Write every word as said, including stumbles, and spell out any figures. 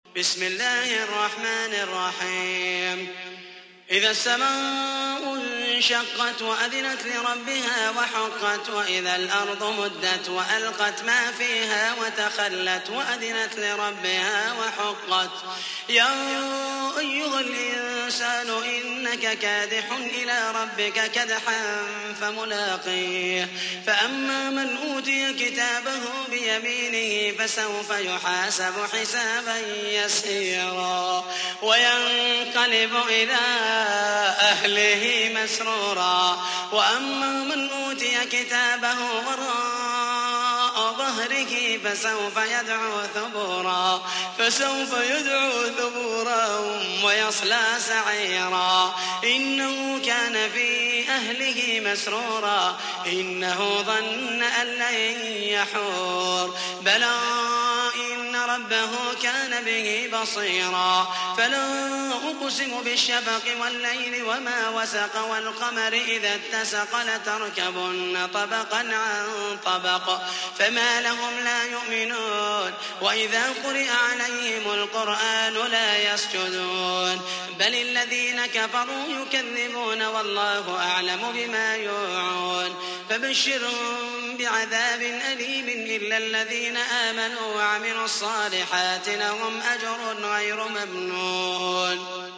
بسم الله الرحمن الرحيم إذا السماء انشقت وأذنت لربها وحقت وإذا الأرض مدت وألقت ما فيها وتخلت وأذنت لربها وحقت يا أيها الإنسان إنك كادح إلى ربك كدحا فملاقيه فأما من أوتي كتابه بيمينه فسوف يحاسب حسابا يسيرا وينقلب إلى أهله مسرورا وأما من أوتي كتابه وراء ظهره فسوف يدعو ثبورا فسوف يدعو ثبورا ويصلى سعيرا إنه كان في أهله مسرورا إنه ظن أن لن يحور بلى إن ربه كان به بصيرا فلا أقسم بالشفق والليل وما وسق والقمر إذا اتسق لتركبن طبقا عن طبق فما لهم لا يؤمنون وإذا قرئ عليهم القرآن لا يسجدون بل الذين كفروا يكذبون والله أعلم بما يوعون فبشرهم بعذاب أليم إلا الذين آمنوا وعملوا الصالحات لهم أجر غير ممنون.